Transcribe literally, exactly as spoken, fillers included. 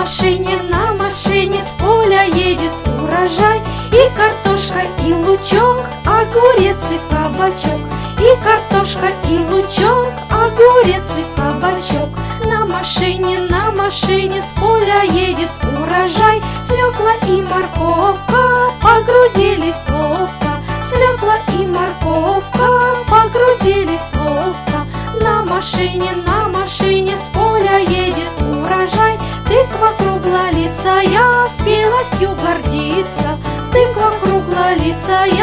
машине, на машине с поля едет урожай. И картошка, и лучок, огурец и кабачок. И картошка, и лучок, огурец и кабачок. На машине, на машине с поля едет урожай. Свекла и морковка погрузились ловко. Свекла и морковка погрузились ловко. На машине, на машине с поля едет урожай. Тыква круглолицая, спелостью гордится. Тыква круглолицая,